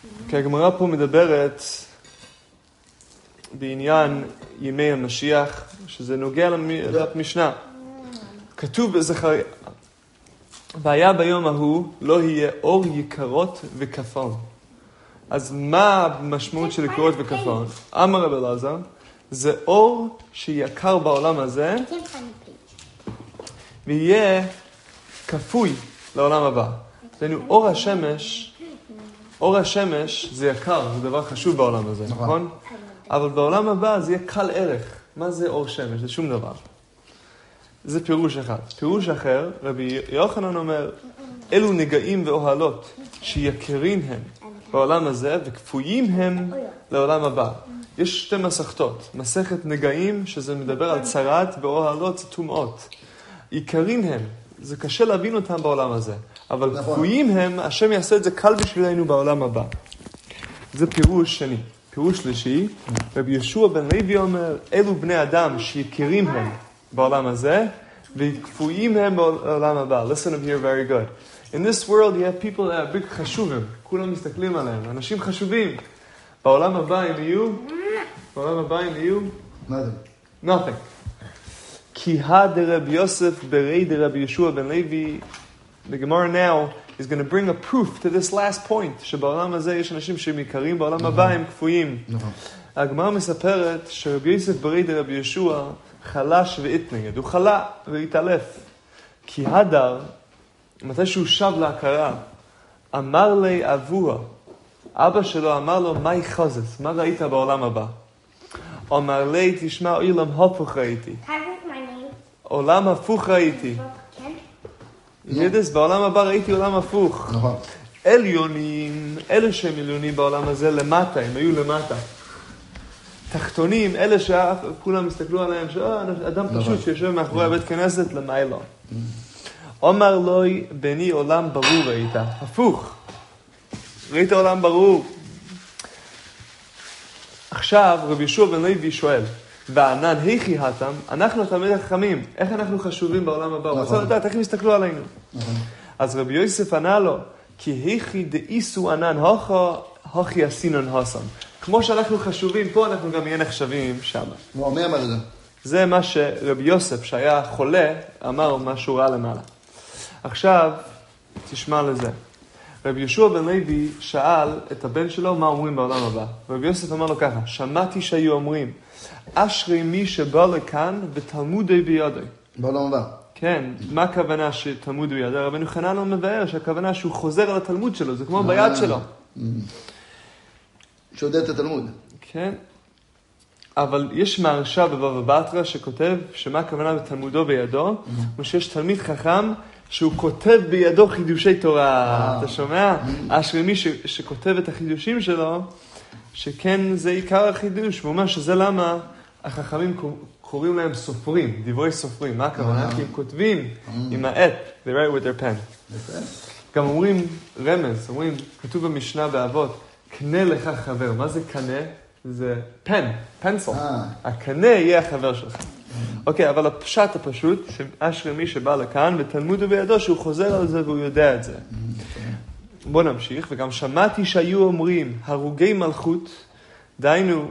כי הגמרא פה מדברת בעניין ימי המשיח, שזה נוגע למשנה. כתוב בזכריה, והיה ביום ההוא לא יהיה אור יקרות וכפון. אז מה המשמעות של יקרות וכפון? אמר רבי אלעזר, זה אור שיקר בעולם הזה, ויהיה כפוי לעולם הבא. אור השמש זה יקר, זה דבר חשוב בעולם הזה, נכון? אבל בעולם הבא זה יהיה קל ערך. מה זה אור שמש? זה שום דבר. זה פירוש אחד. פירוש אחר, רבי יוחנן אומר, אלו נגעים ואוהלות שיקרים הם בעולם הזה וכפויים הם לעולם הבא. יש שתי מסכתות. מסכת נגעים, שזה מדבר על צרת, ואוהלות זה טומאות. יקרים הם, זה קשה להבין אותם בעולם הזה. אבל כפויים הם, השם יעשה את זה קל בשבילנו בעולם הבא. זה פירוש שני. פירוש שלישי, רבי יהושע בן לוי אומר, אלו בני אדם שיקרים הם בעולם הזה, וכפויים הם בעולם הבא. Listen up here very good. In this world you have people that are big חשובים. כולם מסתכלים עליהם. אנשים חשובים. בעולם הבא הם יהיו? Nothing. כי דרבי יוסף ברי דרבי יהושע בן לוי, the Gemara now is going to bring a proof to this last point, שבעולם הזה יש אנשים שהם יקרים, בעולם הבא הם כפויים. הגמרא מספרת שרבי יוסף ברי דרבי יהושע חלש והתנגד. הוא חלה והתעלף. כי הדר, מתי שהוא שב להכרה, אמר לי אבוה, אבא שלו אמר לו, מה יחזס? מה ראית בעולם הבא? אמר לי, תשמע, עולם הפוך ראיתי. עולם הפוך ראיתי. ידס, בעולם הבא ראיתי עולם הפוך. עליונים, אלה שהם עליונים בעולם הזה למטה, הם היו למטה. תחתונים, אלה שכולם הסתכלו עליהם, אדם פשוט שיושב מאחורי הבית כנסת למיילו. אומר לו, בני עולם ברור ראית. הפוך. ראית עולם ברור. עכשיו רבי יהושע בן לוי שואל, וענן היכי התם, אנחנו תלמידי חכמים, איך אנחנו חשובים בעולם הבא? הוא רוצה לדעת, איך הם יסתכלו עלינו? אז רבי יוסף ענה לו, כי היכי דאיסו ענן הוכי עשינן הוסם. כמו שאנחנו חשובים פה, אנחנו גם נהיה נחשבים שם. הוא אומר על זה. זה מה שרבי יוסף, שהיה חולה, אמר משהו רע למעלה. עכשיו, תשמע לזה. רבי יהושע בן לוי שאל את הבן שלו מה אומרים בעולם הבא. רבי יוסף אמר לו ככה, שמעתי שהיו אומרים, אשרי מי שבא לכאן ותלמודי בידי. בעולם הבא. כן, מה הכוונה שתלמוד בידי? רבנו חנניה מבאר שהכוונה שהוא חוזר על התלמוד שלו, זה כמו ביד שלו. שיודע את התלמוד. כן, אבל יש מהרש"א בבבא בתרא שכותב שמה הכוונה בתלמודו בידו, כמו שיש תלמיד חכם שהוא כותב בידו חידושי תורה. אתה שומע? אשרי מי שכותב את החידושים שלו, שכן זה עיקר החידוש, והוא אומר שזה למה החכמים קוראים להם סופרים, דברי סופרים. מה הכוונה? כי הם כותבים עם העט, they write with their pen. גם אומרים רמז, אומרים, כתוב במשנה באבות, קנה לך חבר. מה זה קנה? זה פן, פנסל. הקנה יהיה החבר שלך. אוקיי, אבל הפשט הפשוט, שאשרי מי שבא לכאן, ותלמודו בידו שהוא חוזר על זה והוא יודע את זה. בוא נמשיך, וגם שמעתי שהיו אומרים, הרוגי מלכות, דיינו,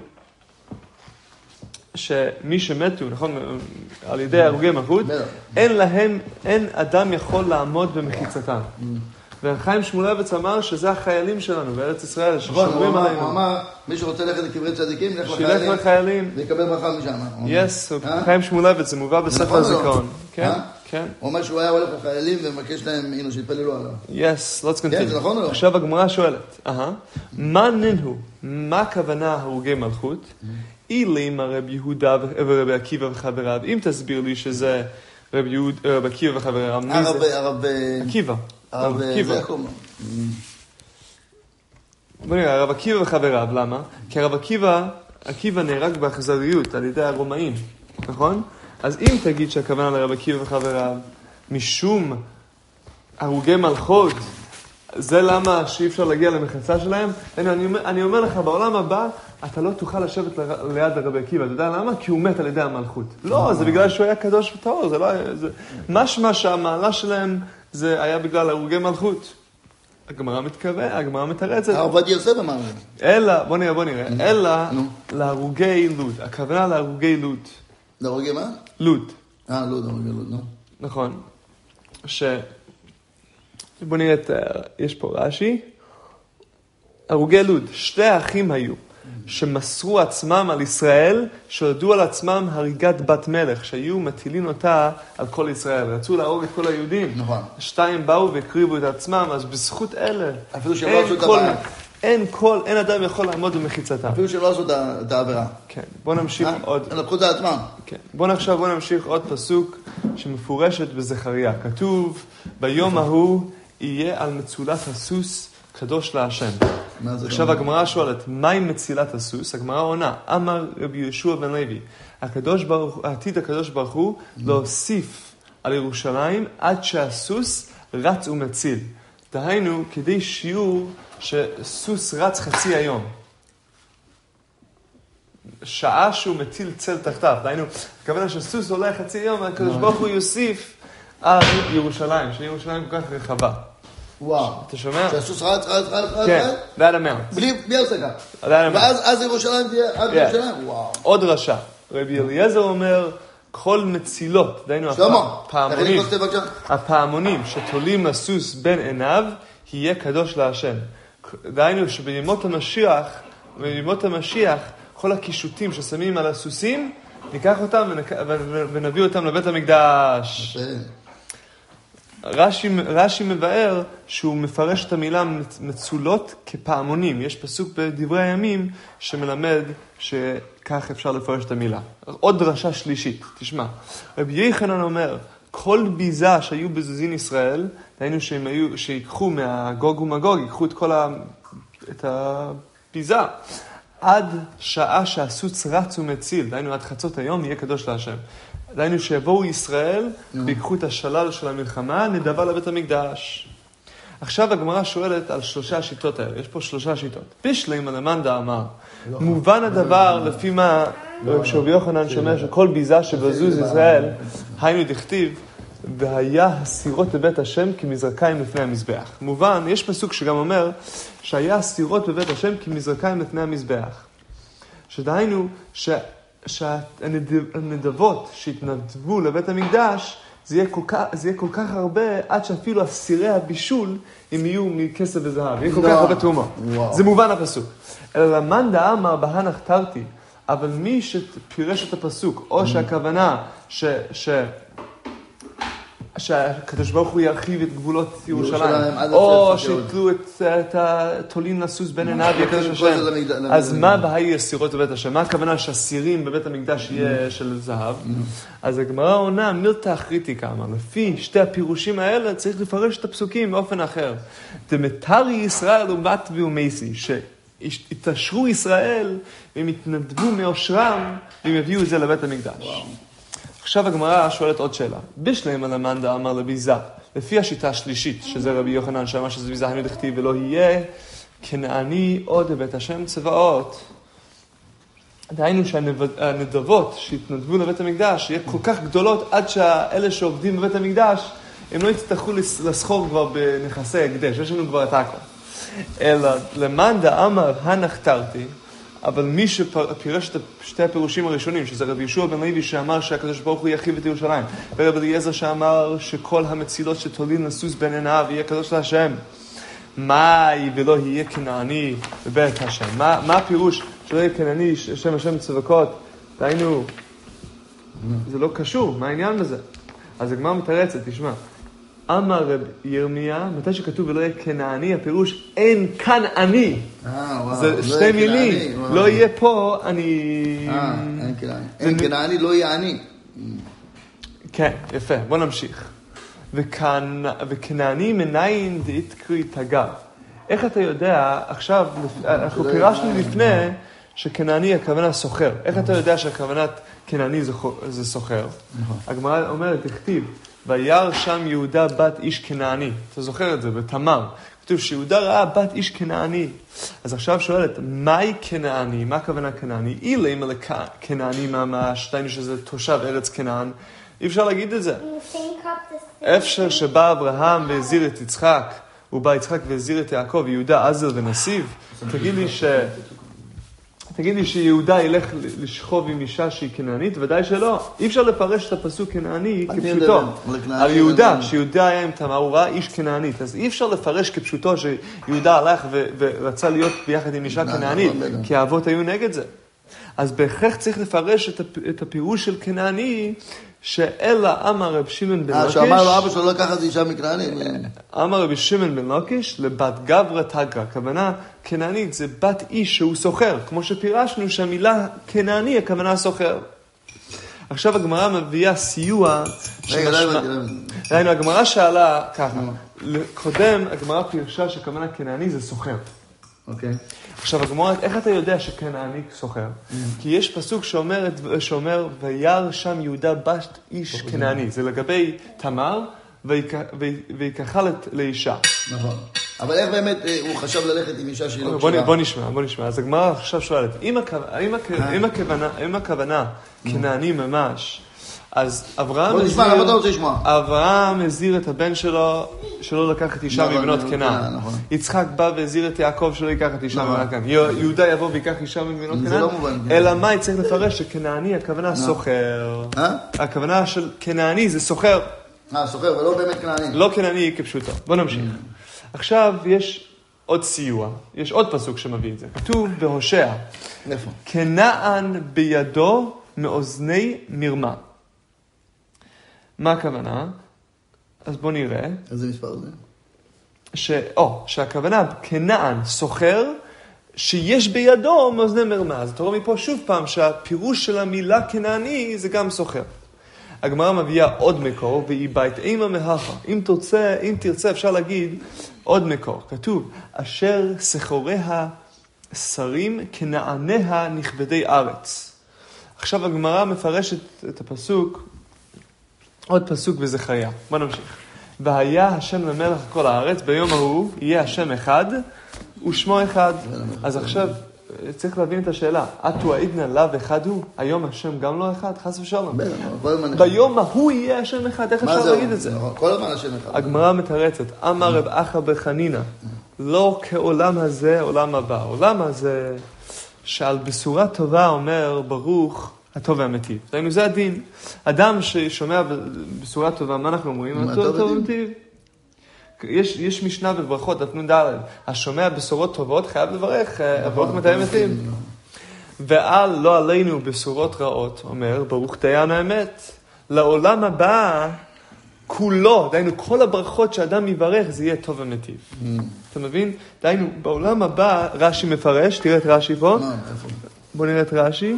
שמי שמתו, נכון, על ידי הרוגי מלכות, אין אדם יכול לעמוד במחיצתם. וחיים שמואלביץ אמר שזה החיילים שלנו בארץ ישראל, ששומרים עלינו. הוא אמר, מי שרוצה ללכת לקברי צדיקים, שילך לחיילים. ויקבל ברכה משם. יס, חיים שמואלביץ, זה מובא בספר הזיכרון. כן, כן. הוא אומר שהוא היה הולך לחיילים ומבקש להם, הנה, שיתפללו עליו. יס, let's continue. כן, זה נכון או לא? עכשיו הגמרא שואלת, מה ננהו? מה הכוונה הרוגי מלכות? אילים הרב יהודה ורבי עקיבא וחבריו. אם תסביר לי שזה רבי עקיבא וחבריו, מי זה? הרב עקיבא. הרב הרב עקיבא וחבריו, למה? כי הרב עקיבא נהרג באכזריות על ידי הרומאים, נכון? אז אם תגיד שהכוונה לרב עקיבא וחבריו משום הרוגי מלכות, זה למה שאי אפשר להגיע למחצה שלהם? אני אומר לך, בעולם הבא אתה לא תוכל לשבת ליד הרב עקיבא, אתה יודע למה? כי הוא מת על ידי המלכות. לא, זה בגלל שהוא היה קדוש וטהור, זה לא... משמע שהמעלה שלהם זה היה בגלל הרוגי מלכות. הגמרא מתרצת. הרב עובדיה יוסף אמר את זה. אלא, בוא נראה, אלא להרוגי לוד. הכוונה להרוגי לוד. להרוגי מה? לוד. לוד, הרוגי לוד, נו. נכון. בוא נראה, יש פה רש"י. הרוגי לוד, שתי האחים היו, שמסרו עצמם על ישראל, שולדו על עצמם הריגת בת מלך, שהיו מטילים אותה על כל ישראל. רצו להרוג את כל היהודים. נכון. שתיים באו והקריבו את עצמם, אז בזכות אלה, אפילו שהם לא עשו את הבעיה. אין אדם יכול לעמוד במחיצתם. אפילו שהם לא עשו את העבירה. כן, בוא נמשיך עוד. הם לקחו את זה לעצמם. כן, בוא נמשיך עוד פסוק שמפורשת בזכריה. כתוב, ביום ההוא יהיה על מצולת הסוס קדוש להשם. עכשיו הגמרא שואלת, מהי מצילת הסוס? הגמרא עונה, אמר רבי יהושע בן לוי, העתיד הקדוש ברוך הוא להוסיף על ירושלים עד שהסוס רץ ומציל. דהיינו, כדי שיעור שסוס רץ חצי היום. שעה שהוא מטיל צל תחתיו. דהיינו, הכוונה שסוס עולה חצי יום, הקדוש ברוך הוא יוסיף על ירושלים, שירושלים כל כך רחבה. וואו. אתה שומע? שהסוס רץ. כן, that amount. בלי הפסקה. ואז ירושלים תהיה עד ירושלים. וואו. עוד רשע. רבי אליעזר אומר, כל מצילות, דהיינו הפעמונים שתולים לסוס בין עיניו, יהיה קדוש להשם. דהיינו שבימות המשיח, כל הקישוטים ששמים על הסוסים, ניקח אותם ונביא אותם לבית המקדש. רש"י מבאר שהוא מפרש את המילה מצולות כפעמונים. יש פסוק בדברי הימים שמלמד שכך אפשר לפרש את המילה. עוד דרשה שלישית, תשמע. רבי יוחנן אומר, כל ביזה שהיו בזוזין ישראל, דהיינו שיקחו מהגוג ומגוג, ייקחו את הביזה, עד שעה שהסוס רץ ומציל, דהיינו עד חצות היום יהיה קדוש להשם. דהיינו שיבואו ישראל ויקחו את השלל של המלחמה, נדבה לבית המקדש. עכשיו הגמרא שואלת על 3 השיטות האלה. יש פה 3 שיטות. בישלמה למאן דאמר. מובן הדבר לפי מה רבי יוחנן שאומר שכל ביזה שבזוז ישראל, היינו דכתיב, והיה הסירות בבית השם כמזרקיים לפני המזבח. מובן, יש פסוק שגם אומר שהיה הסירות בבית השם כמזרקיים לפני המזבח. שדהיינו שהנדבות שהתנדבו לבית המקדש, זה יהיה כל כך הרבה, עד שאפילו הסירי הבישול, הם יהיו מכסף וזהב. יהיה כל כך הרבה תרומה. זה מובן הפסוק. אלא למאן דאמר בהנח תרתי, אבל מי שפירש את הפסוק, או שהכוונה שהקדוש ברוך הוא ירחיב את גבולות ירושלים, או שיתלו את התולים לסוס בין עיניו יקדש השם. אז מה בהי הסירות בבית השם? מה הכוונה שהסירים בבית המקדש יהיה של זהב? אז הגמרא עונה מילתא אחריתיקה, אמר, לפי שתי הפירושים האלה צריך לפרש את הפסוקים באופן אחר. דמתרי ישראל ומטבי ומייסי, שהתעשרו ישראל והם התנדבו מאושרם והם יביאו את זה לבית המקדש. עכשיו הגמרא שואלת עוד שאלה. בישלמה למאן דאמר לביזה, לפי השיטה השלישית, שזה רבי יוחנן שאמר שזה ביזה היינו דכתיב, ולא יהיה כנעני עוד בבית השם צבאות. דהיינו שהנדבות שהתנדבו לבית המקדש יהיה כל כך גדולות, עד שהאלה שעובדים בבית המקדש, הם לא יצטרכו לסחור כבר בנכסי הקדש, יש לנו כבר את הכל. אלא למאן דאמר הנחתרתי, אבל מי שפירש את שתי הפירושים הראשונים, שזה רבי יהושע בן לוי שאמר שהקדוש ברוך הוא ירחיב את ירושלים, ורבי אליעזר שאמר שכל המצילות שתולים לסוס בין עיניו יהיה קדוש להשם. מאי ולא יהיה כנעני בבית השם? מה הפירוש שלא יהיה כנעני שם השם צבקות? דהיינו, זה לא קשור, מה העניין בזה? אז הגמרא מתרצת, תשמע. אמר רב ירמיה, מתי שכתוב ולא יהיה כנעני, הפירוש אין כאן אני. זה שתי מילים. לא יהיה פה אני... אין כנעני. אין כנעני, לא יהיה אני. כן, יפה. בוא נמשיך. וכנעני מניין דאיתקרי תגר. איך אתה יודע, עכשיו, אנחנו פירשנו לפני שכנעני הכוונה סוחר. איך אתה יודע שהכוונת כנעני זה סוחר? הגמרא אומרת, תכתיב, וירא שם יהודה בת איש כנעני. אתה זוכר את זה, בתמר. כתוב שיהודה ראה בת איש כנעני. אז עכשיו שואלת, מהי כנעני? מה הכוונה כנעני? אילמה לכנעני ממש, דהיינו שזה תושב ארץ כנען. אי אפשר להגיד את זה. אפשר שבא אברהם והזיר את יצחק, ובא יצחק והזהיר את יעקב, יהודה עזר ונסיב. תגיד לי שיהודה ילך לשכוב עם אישה שהיא כנענית? ודאי שלא. אי אפשר לפרש את הפסוק כנעני כפשוטו. על יהודה, שיהודה היה עם תמר, הוא ראה איש כנענית. אז אי אפשר לפרש כפשוטו שיהודה הלך ורצה להיות ביחד עם אישה כנענית, כי האבות היו נגד זה. אז בהכרח צריך לפרש את הפירוש של כנעני, שאלה אמר רב שמעון בן לקיש. שאמר לו אבא שלו לא לקחת אישה מכנענית. אמר רבי שמעון בן לקיש לבת גברא תגרא. הכוונה כנענית זה בת איש שהוא סוחר, כמו שפירשנו שהמילה כנעני הכוונה סוחר. עכשיו הגמרא מביאה סיוע. ראינו, הגמרא שאלה ככה. קודם הגמרא פירשה שכוונה כנעני זה סוחר. אוקיי. עכשיו הגמרא, איך אתה יודע שכנעני סוחר? כי יש פסוק שאומר וירא שם יהודה בת איש כנעני. זה לגבי תמר, ויקחה לאישה. נכון. אבל איך באמת הוא חשב ללכת עם אישה שהיא לא קשורה? בוא נשמע. אז הגמרא עכשיו שואלת, אם הכוונה כנעני ממש, אז אברהם הזהיר את הבן שלו לקחת אישה מבנות כנען. יצחק בא והזהיר את יעקב שלא ייקח את אישה מבנות כנען. יהודה יבוא ויקח אישה מבנות כנען. אלא מה צריך לפרש שכנעני הכוונה סוחר. הכוונה של כנעני זה סוחר. סוחר ולא באמת כנעני. לא כנעני כפשוטו. בוא נמשיך. עכשיו יש עוד סיוע. יש עוד פסוק שמביא את זה. כתוב בהושע. איפה? כנען בידו מאוזני מרמה. מה הכוונה? אז בוא נראה. איזה מספר זה? שהכוונה כנען סוחר שיש בידו מאוזני מרמה. אז אתה רואה מפה שוב פעם שהפירוש של המילה כנעני זה גם סוחר. הגמרא מביאה עוד מקור, והיא בית אימה מהכה. אם תרצה אפשר להגיד עוד מקור. כתוב, אשר סחוריה שרים כנעניה נכבדי ארץ. עכשיו הגמרא מפרשת את הפסוק, עוד פסוק בזכריה. בוא נמשיך. והיה השם למלך כל הארץ, ביום ההוא יהיה השם אחד ושמו אחד. אז עכשיו צריך להבין את השאלה. אתו העידנא לאו אחד הוא? היום השם גם לא אחד? חס ושלום. ביום ההוא יהיה השם אחד. איך אפשר להגיד את זה? כל הזמן השם אחד. הגמרא מתרצת. אמר רב אחא בחנינא. לא כעולם הזה, עולם הבא. עולם הזה שעל בשורה טובה אומר ברוך הטוב והמיטיב. זה הדין. אדם ששומע בשורה טובה, מה אנחנו אומרים? הטוב והמיטיב. יש משנה בברכות, נ"ד, השומע בשורות טובות חייב לברך, ברוך מתי מתים. ועל לא עלינו בשורות רעות, אומר, ברוך דיין האמת. לעולם הבא, כולו, דיינו, כל הברכות שאדם יברך, זה יהיה טוב ומיטיב. אתה מבין? דיינו, בעולם הבא, רש"י מפרש, תראה את רש"י פה. בוא נראה את רש"י.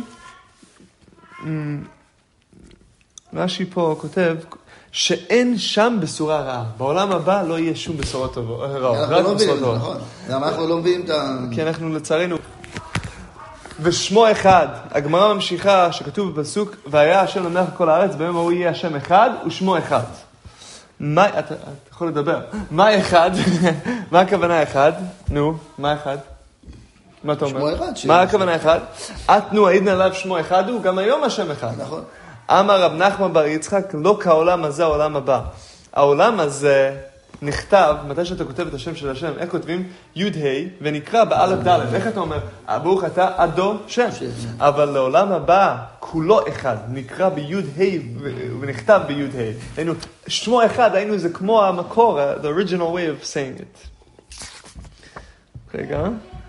רש"י פה כותב שאין שם בשורה רעה. בעולם הבא לא יהיה שום בשורות רעות. אנחנו לא מבינים, נכון. אנחנו לא מבינים את ה... כי אנחנו לצערנו. ושמו אחד. הגמרא ממשיכה שכתוב בפסוק, והיה השם למלך כל הארץ, ביום ההוא יהיה השם אחד ושמו אחד. אתה יכול לדבר. מה אחד? מה הכוונה אחד? נו, מה אחד? מה אתה אומר? שמו אחד. מה הכוונה אחד? אתנו העידנא לאו שמו אחד הוא, גם היום השם אחד. נכון. אמר רב נחמן בר יצחק, לא כעולם הזה, העולם הבא. העולם הזה נכתב, מתי שאתה כותב את השם של השם, איך כותבים? י' ה' ונקרא באלף ד'. איך אתה אומר? ברוך אתה אדו שם. אבל לעולם הבא, כולו אחד, נקרא בי' ה' ונכתב בי' ה'. היינו, שמו אחד, היינו זה כמו המקור, the original way of saying it. רגע.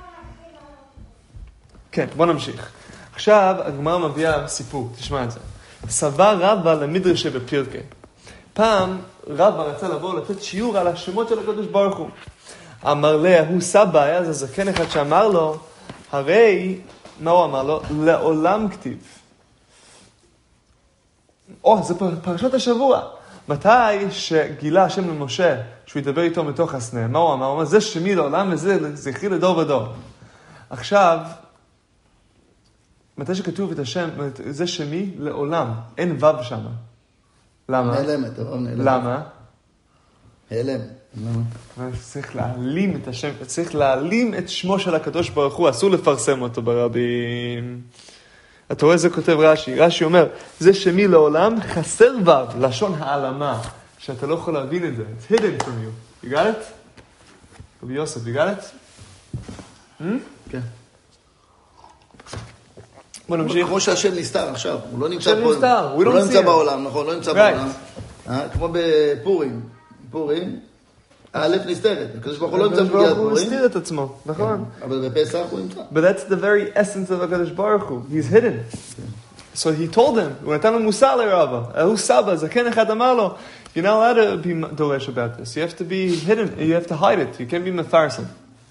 כן, בוא נמשיך. עכשיו, הגמרא מביאה סיפור, תשמע את זה. סבר רבא למדרשה בפרקה. פעם רבא רצה לבוא לתת שיעור על השמות של הקדוש ברוך הוא. אמר לה, הוא סבא, היה זה זקן אחד שאמר לו, הרי, מה הוא אמר לו? לעולם כתיב. זה פרשת השבוע. מתי שגילה השם למשה, שהוא ידבר איתו מתוך הסנה, מה הוא אמר? הוא אמר, זה שמי לעולם וזה זכרי לדור ודור. עכשיו, מתי שכתוב את השם, זה שמי לעולם, אין וו שם. למה? נעלמת. למה? נעלמת. צריך להעלים את השם, צריך להעלים את שמו של הקדוש ברוך הוא, אסור לפרסם אותו ברבים. אתה רואה, זה כותב רש"י. רש"י אומר, זה שמי לעולם חסר וו, לשון העלמה, שאתה לא יכול להבין את זה. It's hidden from you. You got it? רבי יוסף, you got it? כן. בוא נמשיך. כמו שהשם נסתר עכשיו, הוא לא נמצא פה. הוא לא נמצא בעולם, נכון? לא נמצא בעולם. כמו בפורים. פורים, א' נסתרת. הקדוש ברוך הוא לא נמצא בגלל פורים. הוא הסתיר את עצמו, נכון. אבל בפסח הוא נמצא. But that's the very essence of הקדוש ברוך הוא. He's hidden. So he told him, הוא נתן לו מוסר לרבא. הוא סבא, זקן אחד אמר לו, you're not allowed to be דורש about this. You have to be hidden. You have to hide it. You can't be mefarsim.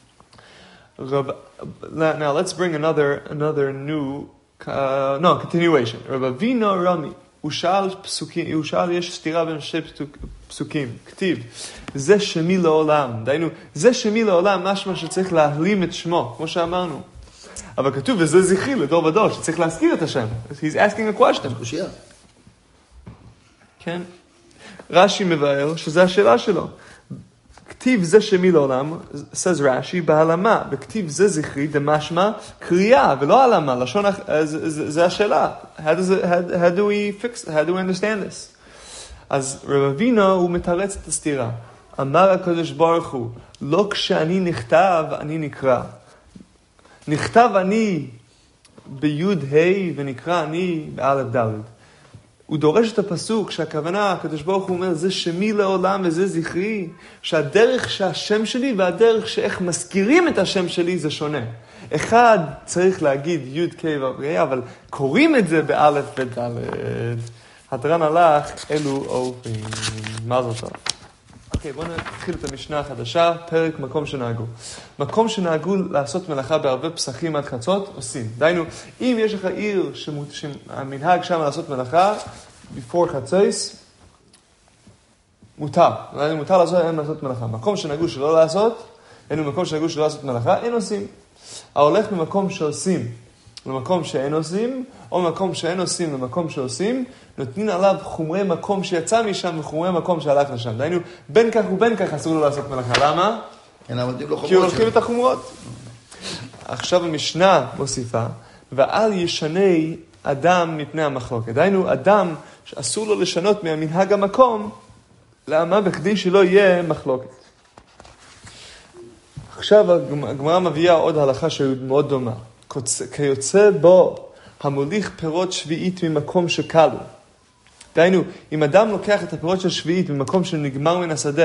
Now let's bring another new continuation. רב אבינו רמי, הוא שאל יש סתירה בין שתי פסוקים, כתיב, זה שמי לעולם, דיינו, זה שמי לעולם, משמע שצריך להעלים את שמו, כמו שאמרנו. אבל כתוב, וזה זכרי לדור ודור, שצריך להזכיר את השם. He's asking a question. כן. רש"י מבאר שזה השאלה שלו. כתיב זה שמי לעולם, says רש"י, בהלמה, וכתיב זה זכרי, דמשמע, קריאה, ולא העלמה, לשון, זה השאלה. How do we understand this? אז רב אבינו הוא מתרץ את הסתירה. אמר הקדוש ברוך הוא, לא כשאני נכתב, אני נקרא. נכתב אני ביוד ה' ונקרא אני באלף ד'. הוא דורש את הפסוק שהכוונה, הקדוש ברוך הוא אומר, זה שמי לעולם וזה זכרי, שהדרך שהשם שלי והדרך שאיך מזכירים את השם שלי זה שונה. אחד צריך להגיד י' ק' ו', אבל קוראים את זה באלף וד'. הדרן הלך, אלו אופים. מה זאת אומרת? אוקיי, בואו נתחיל את המשנה החדשה, פרק מקום שנהגו. מקום שנהגו לעשות מלאכה בהרבה פסחים עד חצות, עושים. דיינו, אם יש לך עיר שהמנהג שם לעשות מלאכה, before חצויס, מותר. מותר לעשות מלאכה. מקום שנהגו שלא לעשות, אינו מקום שנהגו שלא לעשות מלאכה, אין עושים. ההולך ממקום שעושים למקום שאין עושים, או ממקום שאין עושים למקום שעושים, נותנים עליו חומרי מקום שיצא משם וחומרי מקום שהלך לשם. דיינו, בין כך ובין כך אסור לו לעשות מלאכה. למה? כי הוא לוקחים את החומרות. עכשיו המשנה מוסיפה, ואל ישנה אדם מפני המחלוקת. דיינו, אדם שאסור לו לשנות מהמנהג המקום, למה? בכדי שלא יהיה מחלוקת. עכשיו הגמרא מביאה עוד הלכה שהיא מאוד דומה. כיוצא בו המוליך פירות שביעית ממקום שקלו. דיינו, אם אדם לוקח את הפירות של שביעית ממקום שנגמר מן השדה,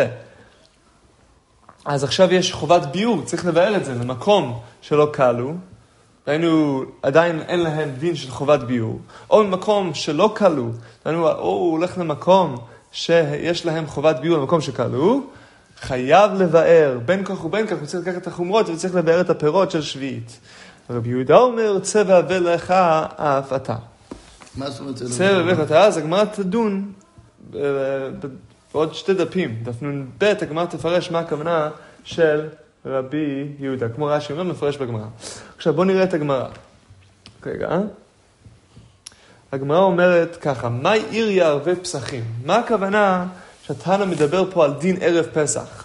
אז עכשיו יש חובת ביור, צריך לבאר את זה למקום שלא קלו, דיינו, עדיין אין להם דין של חובת ביור, או ממקום שלא קלו, דיינו, או הוא הולך למקום שיש להם חובת ביור למקום שקלו, חייב לבאר, בין כך ובין כך, הוא צריך לקחת את החומרות וצריך לבאר את הפירות של שביעית. רבי יהודה אומר, צא והבא לך אף אתה. מה זאת אומרת? צא והבא לך אתה, אז הגמרא תדון בעוד שתי דפים. דף נ"ב, הגמרא תפרש מה הכוונה של רבי יהודה. כמו רש"י אומר, מפרש בגמרא. עכשיו בואו נראה את הגמרא. רגע. הגמרא אומרת ככה, מהי עיר ערבי פסחים? מה הכוונה שהתנא מדבר פה על דין ערב פסח?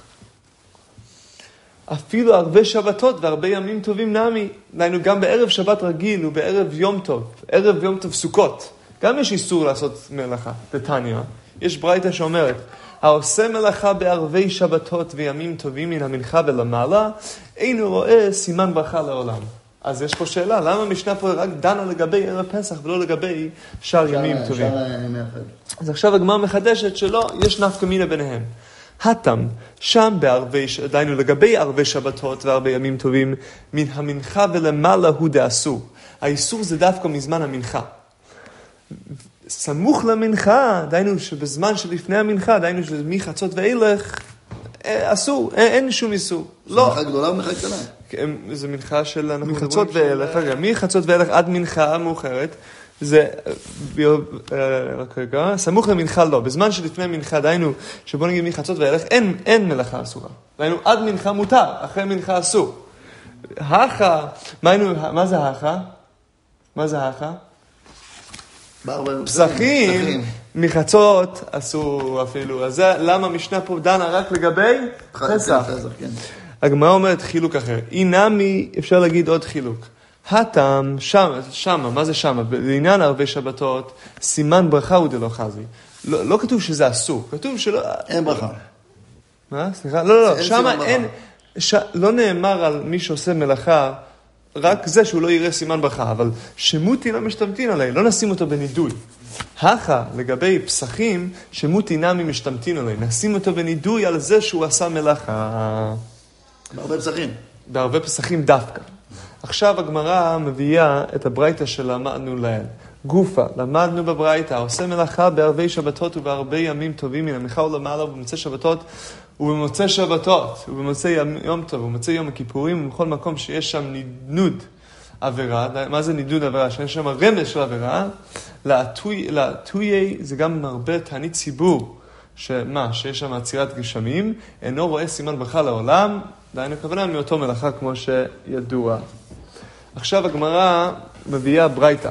אפילו ערבי שבתות והרבה ימים טובים נמי. דיינו, גם בערב שבת רגיל ובערב יום טוב, ערב יום טוב סוכות, גם יש איסור לעשות מלאכה. דתניא, יש ברייתא שאומרת, העושה מלאכה בערבי שבתות וימים טובים מן המנחה ולמעלה, אינו רואה סימן ברכה לעולם. אז יש פה שאלה, למה המשנה פה רק דנה לגבי ערב פסח ולא לגבי שאר ימים טובים? אז עכשיו הגמרא מחדשת שלא, יש נפקא מינה ביניהם. התם, שם דיינו לגבי ערבי שבתות וערבי ימים טובים, מן המנחה ולמעלה הוא דאסור. האיסור זה דווקא מזמן המנחה. סמוך למנחה, דיינו שבזמן שלפני המנחה, דיינו שמחצות ואילך, אסור, אין שום איסור. זה מנחה גדולה או מנחה קטנה? זה מנחה של מחצות ואילך, מחצות ואילך עד מנחה מאוחרת, זה, רק רגע, סמוך למנחה לא, בזמן שלפני מנחה, דיינו, שבוא נגיד מחצות ואילך, אין מלאכה אסורה. דיינו, עד מנחה מותר, אחרי מנחה אסור. הכה, מה זה הכה? מה זה הכה? פסחים, מחצות אסור אפילו. אז זה למה המשנה פה דנה רק לגבי פסח. הגמרא אומרת חילוק אחר. אינמי, אפשר להגיד עוד חילוק. הטעם, שמה, מה זה שמה? בעניין ערבי שבתות, סימן ברכה הוא דלא חזי. לא כתוב שזה אסור, כתוב שלא... אין ברכה. מה? סליחה? לא, שמה אין... לא נאמר על מי שעושה מלאכה, רק זה שהוא לא יראה סימן ברכה, אבל שמותי לא משתמתין עליי, לא נשים אותו בנידוי. הכה, לגבי פסחים, שמותי נמי משתמתין עליי, נשים אותו בנידוי על זה שהוא עשה מלאכה. בהרבה פסחים. בהרבה פסחים דווקא. עכשיו הגמרא מביאה את הברייתא שלמדנו לעיל. גופה, למדנו בברייתא, עושה מלאכה בערבי שבתות ובערבי ימים טובים מן המנחה ולמעלה ובמוצאי שבתות ובמוצאי שבתות ובמוצאי יום טוב ובמוצאי יום הכיפורים ובכל מקום שיש שם נידוד עבירה. מה זה נידוד עבירה? שיש שם רמז של עבירה. לעטויי זה גם הרבה תענית ציבור. שיש שם עצירת גשמים, אינו רואה סימן ברכה לעולם, דהיינו הכוונה מאותו מלאכה כמו שידוע. עכשיו הגמרא מביאה ברייתא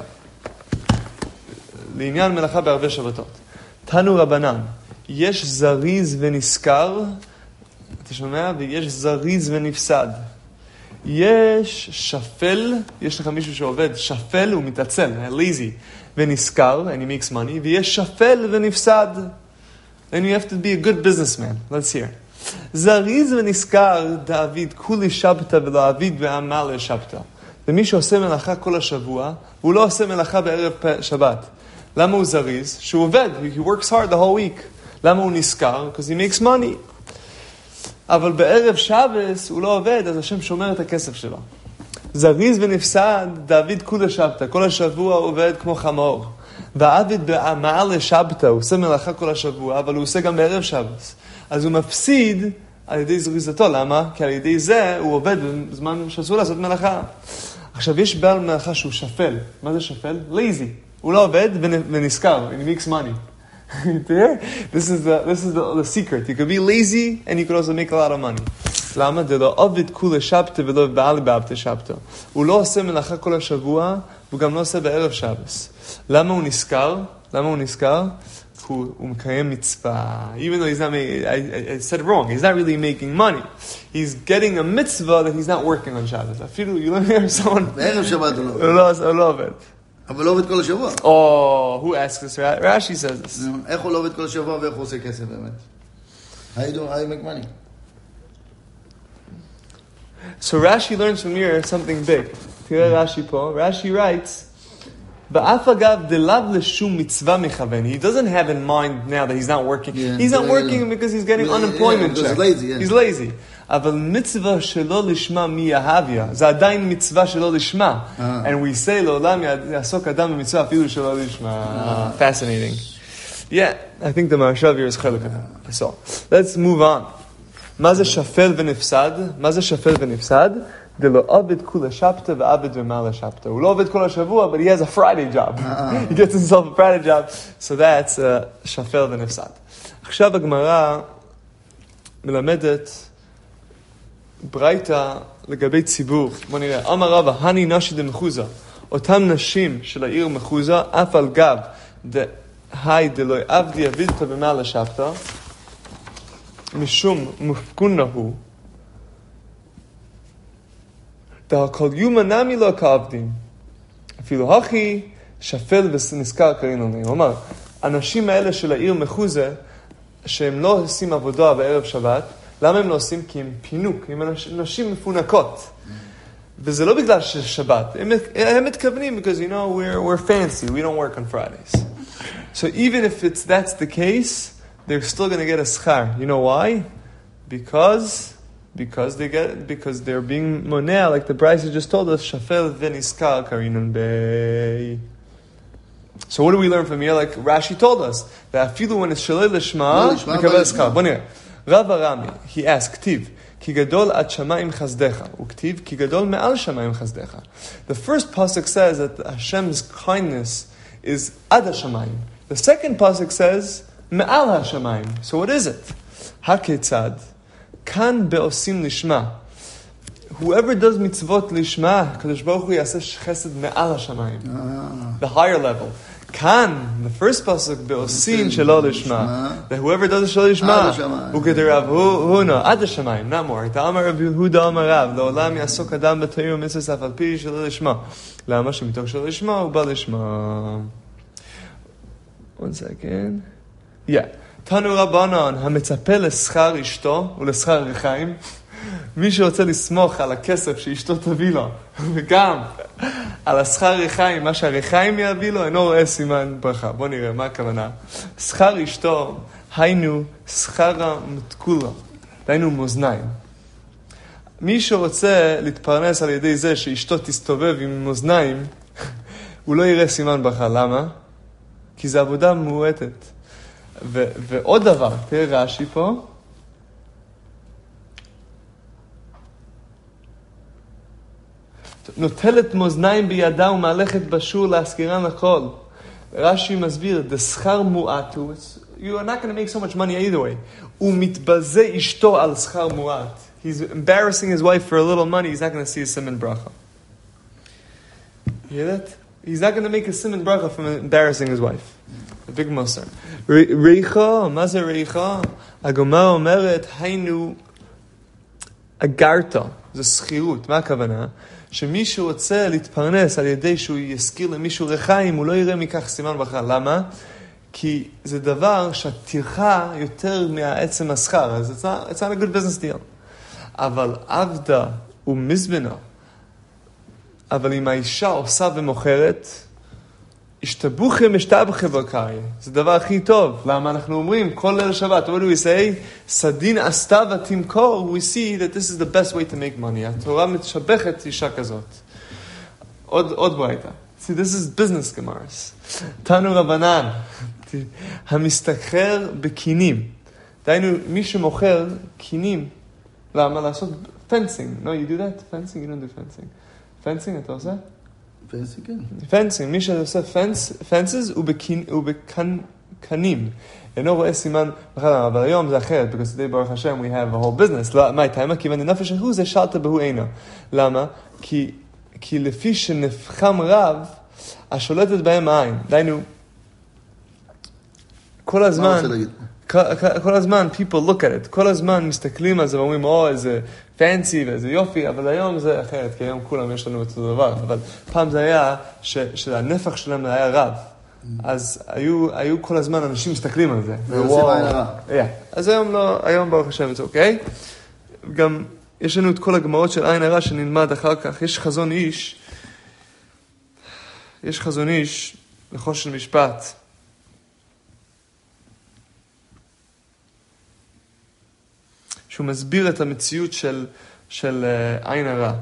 לעניין מלאכה בערבי שבתות. תנו רבנן, יש זריז ונזכר, אתה שומע? ויש זריז ונפסד. יש שפל, יש לך מישהו שעובד, שפל הוא מתעצל, lazy, ונזכר, and he makes money, ויש שפל ונפסד. Then you have to be a good businessman. Let's hear. זריז ונזכר דאביד כולי שבתא ולא אביד ועמל לשבתא. זה מי שעושה מלאכה כל השבוע, והוא לא עושה מלאכה בערב שבת. למה הוא זריז? שהוא עובד. He works hard the whole week. למה הוא נזכר? Because he makes money. אבל בערב שבס הוא לא עובד, אז השם שומר את הכסף שלו. זריז ונפסד דאביד כולי שבתא. כל השבוע הוא עובד כמו חמור. והעביד בעמל לשבתא, הוא עושה מלאכה כל השבוע, אבל הוא עושה גם בערב שבס. אז הוא מפסיד על ידי זריזתו. למה? כי על ידי זה הוא עובד בזמן שאסור לעשות מלאכה. עכשיו, יש בעל מלאכה שהוא שפל. מה זה שפל? lazy. הוא לא עובד ונזכר. He makes money. This is the secret. You could be lazy and you could also make a lot of money. למה? זה לא עובד כולה שבתא ולא בעל בעבתא שבתא. הוא לא עושה מלאכה כל השבוע, והוא גם לא עושה בערב שבס. למה הוא נזכר? הוא מקיים מצווה. Even though he's not making, I said it wrong, he's not really making money. He's getting a mitzvah that he's not working on Shabbos. אפילו, you don't hear someone... בערב שבת הוא לא עובד. אבל לא עובד כל השבוע. Oh, who asks this? Rashi says this. איך הוא לא עובד כל השבוע ואיך הוא עושה כסף באמת? How you make money? So Rashi learns from here something big. תראה רש"י פה. Rashi writes, באף אגב דלאו לשום מצווה מכוון. He doesn't have in mind now that he's not working. Yeah, he's not working because he's getting unemployment check. He's lazy. אבל מצווה שלא לשמה מי יהביה. זה עדיין מצווה שלא לשמה. And we say לעולם יעסוק אדם במצווה אפילו שלא לשמה. Fascinating. Yeah, I think the Maharshav here is חלק כזה. So, let's move on. מה זה שפל ונפסד? דלא עובד כולה שבתא ועבד ומעלה שבתא. הוא לא עובד כל השבוע, but he has a Friday job. He gets himself a Friday job. So that's שפל ונפסד. עכשיו הגמרא מלמדת ברייתא לגבי ציבור. בוא נראה. אמר רבא, הני נשי דמחוזה. אותם נשים של העיר מחוזה, אף על גב דהי דלא עבדי עבידתא במעלה שבתא, משום מופקונה הוא, כל יומה נמי לא כעבדים. אפילו הכי שפל ונזכר קרין עליהם. הוא אמר, אנשים האלה של העיר מחוזה, שהם לא עושים עבודה בערב שבת, למה הם לא עושים? כי הם פינוק, הם נשים מפונקות. וזה לא בגלל ששבת. הם מתכוונים, because you know, we're fancy, we don't work on Fridays. So even if that's the case, they're still going to get a schar. You know why? Because they're being monea, like the Brisa just told us, shafel v'niskar karinan bei. So what do we learn from here? Like Rashi told us, that afilu when it's shalei lishma, mekabel schar. Bon here, Rav Arami, he asked, Ktiv, ki gadol ad shamayim chazdecha, uktiv, ki gadol me'al shamayim chazdecha. The first pasuk says that Hashem's kindness is ad hashamayim. The second pasuk says me'al hashamayim. So what is it? Haketzad. Kan be'osim lishma. Whoever does mitzvot lishma, Kadosh Baruch Hu yaseh chesed me'al hashamayim. The higher level. Kan, the first pasuk, be'osim shelo lishma. That whoever does shelo lishma, u'keder Rav Huna, ad hashamayim, not more. Ta'amar Rav Yehuda amar Rav, le'olam yasok adam b'toyim mitzvos af al pi shelo lishma. Lama shemitoch shelo lishma, u'ba lishma. One second. Yeah. תנו רבנן, המצפה לשכר אשתו ולשכר רחיים. מי שרוצה לסמוך על הכסף שאשתו תביא לו, וגם על השכר ריחיים, מה שהריחיים יביא לו, אינו רואה סימן ברכה. בוא נראה, מה הכוונה? שכר אשתו, היינו שכר המתקולה, היינו מאזניים. מי שרוצה להתפרנס על ידי זה שאשתו תסתובב עם מאזניים, הוא לא יראה סימן ברכה. למה? כי זו עבודה מועטת. ועוד דבר, תראה רש"י פה, נוטלת מאזניים בידה ומהלכת בשור להזכירן לכל. רש"י מסביר, the שכר מועט, you are not going to make so much money either way. הוא מתבזה אשתו על שכר מועט. He's embarrassing his wife for a little money, he's not going to see a siman bracha. You hear that? He's not going to make a siman bracha from embarrassing his wife. A big musar. Reicha, מה זה reicha? הגמרא אומרת, היינו אגרתא, זה שכירות. מה הכוונה? שמישהו רוצה להתפרנס על ידי שהוא יזכיר למישהו ריחיים, הוא לא יראה מכך סימן ברכה. למה? כי זה דבר שהטרחה יותר מהעצם השכר. אז it's not a good business deal. אבל עבדה ומזבנה, אבל אם האישה עושה ומוכרת, השתבוכם השתבכה בקאי. זה דבר הכי טוב. למה אנחנו אומרים כל ליל שבת? What do we say? סדין עשתה ותמכור. We see that this is the best way to make money. התורה מתשבחת אישה כזאת. עוד ברייתא. See, this is business gemaras. תנו רבנן. המסתחר בקינים. דהיינו, מי שמוכר קינים, למה? לעשות fencing. No, you do that? Fencing? You don't do fencing. Fencing, אתה עושה? fencing, כן. fencing, מי שעושה fences הוא בקנים. אינו רואה סימן, אבל היום זה אחרת, because today, ברוך השם, we have a whole business. לא, מה הייתה? כיוון לנפש הוא זה שלטה בהו אינו. למה? כי לפי שנפחם רב, השולטת בהם העין. דיינו, כל הזמן, people look at it. כל הזמן מסתכלים על זה ואומרים, איזה פנסי ואיזה יופי, אבל היום זה אחרת, כי היום כולם יש לנו אותו דבר. אבל פעם זה היה שהנפח שלהם היה רב. אז היו כל הזמן אנשים מסתכלים על זה. ועושים עין הרע. אז היום לא, היום ברוך השם, זה אוקיי. גם יש לנו את כל הגמרות של עין הרע שנלמד אחר כך. יש חזון איש לחושן משפט. שהוא מסביר את המציאות של עין הרע.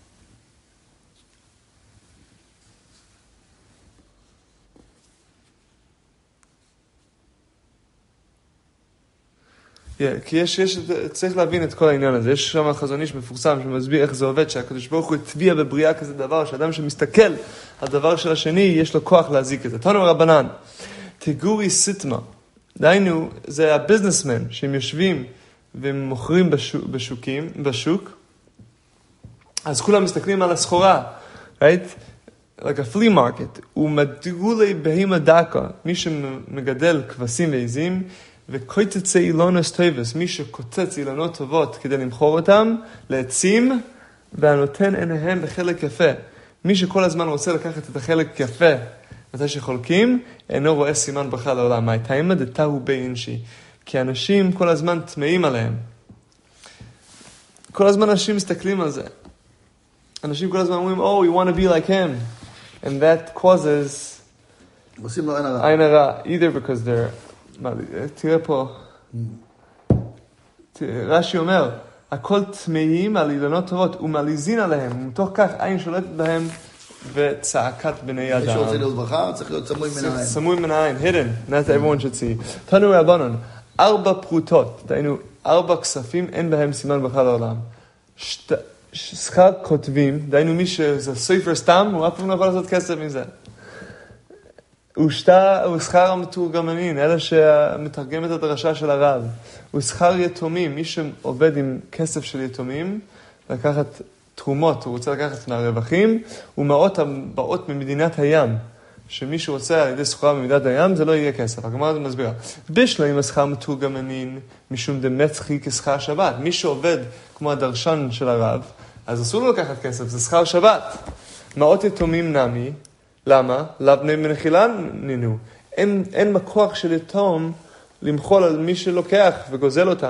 כי צריך להבין את כל העניין הזה. יש שם חזון איש מפורסם שמסביר איך זה עובד, שהקדוש ברוך הוא הטביע בבריאה כזה דבר, שאדם שמסתכל על דבר של השני, יש לו כוח להזיק את זה. תנו רבנן, תגורי סיטמה. דהיינו, זה הביזנסמן שהם יושבים והם מוכרים בשוק, אז כולם מסתכלים על הסחורה, right? like a flea market. ומדגולי בהימה דקה, מי שמגדל כבשים ועזים, וקויצצי אילונוס טויבס, מי שקוצץ אילונות טובות כדי למכור אותם, לעצים, והנותן עיניהם בחלק יפה. מי שכל הזמן רוצה לקחת את החלק יפה, מתי שחולקים, אינו רואה סימן ברכה לעולם. מה הייתה דתהו בי אינשי? כי אנשים כל הזמן תמאים עליהם. כל הזמן אנשים מסתכלים על זה. אנשים כל הזמן אומרים, we want to be like him. And that causes עושים לו עין הרע. עין הרע. Either because they're... תראה פה. רש"י אומר, הכל תמאים על אילנות טובות, ומליזין עליהם, ומתוך כך עין שולטת בהם, וצעקת בני אדם. מי שרוצה להיות ברכה, צריך להיות סמוי מן העין. סמוי מן העין, hidden, not everyone should see. תנו רבנן, 4 פרוטות, דהיינו 4 כספים, אין בהם סימן ברכה לעולם. שכר כותבים, דהיינו מי שזה סופר סתם, הוא אף פעם לא יכול לעשות כסף מזה. הוא שכר המתורגמנין, אלה שמתרגם את הדרשה של הרב. הוא שכר יתומים, מי שעובד עם כסף של יתומים, לקחת תרומות, הוא רוצה לקחת מהרווחים, ומעות הבאות ממדינת הים, שמי שרוצה על ידי סחורה במדינת הים, זה לא יהיה כסף. הגמרא מסבירה. בשלהם השכר מתורגמנין, משום דמצחי כשכר שבת. מי שעובד כמו הדרשן של הרב, אז אסור לו לקחת כסף, זה שכר שבת. מעות יתומים נמי, למה? לבני מנחילן נינו. אין מכוח של יתום למחול על מי שלוקח וגוזל אותם.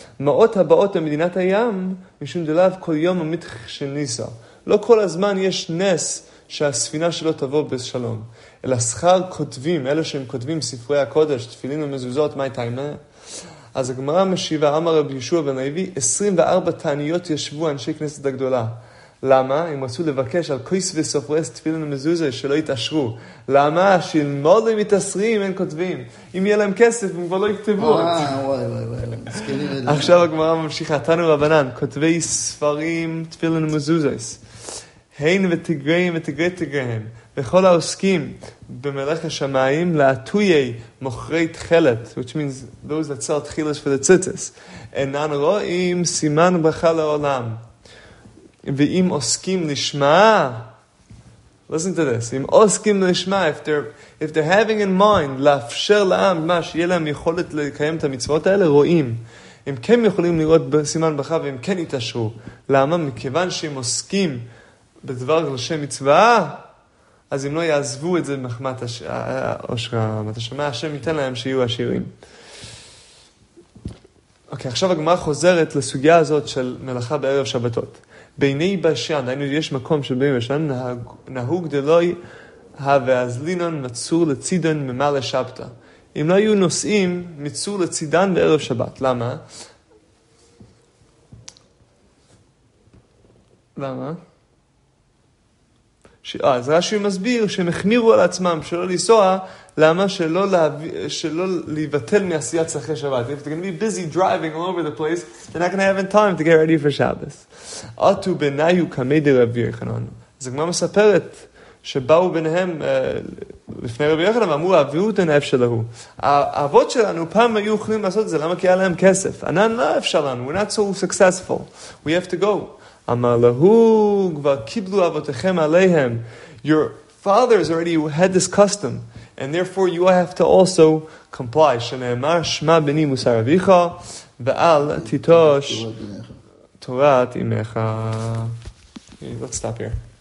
מאות הבאות למדינת הים, משום דלאו כל יום המתח של ניסה. לא כל הזמן יש נס שהספינה שלו תבוא בשלום. אלא שכר כותבים, אלה שהם כותבים ספרי הקודש, תפילין ומזוזות, מה תיימה? אז הגמרא משיבה, אמר רבי יהושע בן לוי, 24 תעניות ישבו אנשי כנסת הגדולה. למה? הם רצו לבקש על כוס וסופרס תפילין ומזוזה שלא יתעשרו. למה? שילמוד להם מתעשרים, אין כותבים. אם יהיה להם כסף, הם כבר לא יכתבו. וואי. עכשיו הגמרא ממשיכה, תנו רבנן, כותבי ספרים תפילין ומזוזס. הן ותגריהם ותגרי תגריהם. וכל העוסקים במלאכת השמיים, לעטויי מוכרי תחלת, which means those that sell tchilas for the tzitzis, אינן רואים סימן ברכה לעולם. ואם עוסקים לשמה, listen to this, אם עוסקים לשמה, if they're having in mind, לאפשר לעם מה שיהיה להם יכולת לקיים את המצוות האלה, רואים. הם כן יכולים לראות סימן ברכה והם כן יתעשרו. למה? מכיוון שהם עוסקים בדבר לשם מצווה, אז אם לא יעזבו את זה מחמת העושרה, אתה שומע, השם ייתן להם שיהיו עשירים. אוקיי, עכשיו הגמרא חוזרת לסוגיה הזאת של מלאכה בערב שבתות. בעיני בשן, דהיינו יש מקום של בעיני בשן, נהוג דלוי והזלינון מצור לצידן ממלא שבתא. אם לא היו נוסעים, מצור לצידן בערב שבת. למה? למה? אז רש"י מסביר שהם החמירו על עצמם שלא לנסוע, למה? שלא להיבטל מעשיית צרכי שבת. If they're going to be busy driving all over the place, they're not going to have time to get ready for Shabbos. עטו בניו כמי דרבי יוחנן. אז הגמרא מספרת שבאו ביניהם לפני רבי יוחנן ואמרו, הביאו את הנאף שלו. האבות שלנו פעם היו יכולים לעשות את זה, למה? כי היה להם כסף. ענן לא אפשר לנו, we're not so successful. We have to go. אמר להו, כבר קיבלו אבותיכם עליהם. Your fathers already had this custom, and therefore you have to also comply. שנאמר, שמע בני מוסר אביך, ואל תיטוש תורת אמך. Let's stop here.